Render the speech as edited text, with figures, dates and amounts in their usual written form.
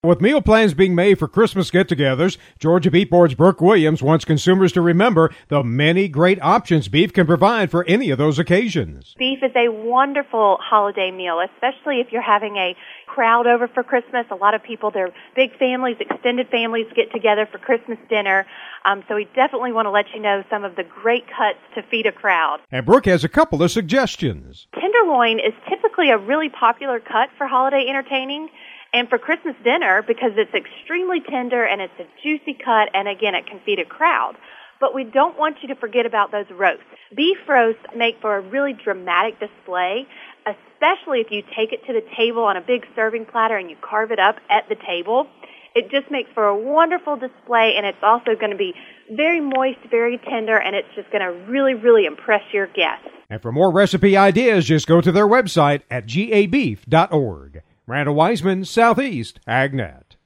With meal plans being made for Christmas get-togethers, Georgia Beef Board's Brooke Williams wants consumers to remember the many great options beef can provide for any of those occasions. Beef is a wonderful holiday meal, especially if you're having a crowd over for Christmas. A lot of people, their big families, extended families get together for Christmas dinner. So we definitely want to let you know some of the great cuts to feed a crowd. And Brooke has a couple of suggestions. Tenderloin is typically a really popular cut for holiday entertaining. And for Christmas dinner, because it's extremely tender and it's a juicy cut, and again, it can feed a crowd. But we don't want you to forget about those roasts. Beef roasts make for a really dramatic display, especially if you take it to the table on a big serving platter and you carve it up at the table. It just makes for a wonderful display, and it's also going to be very moist, very tender, and it's just going to really, really impress your guests. And for more recipe ideas, just go to their website at gabeef.org. Randall Wiseman, Southeast AgNet.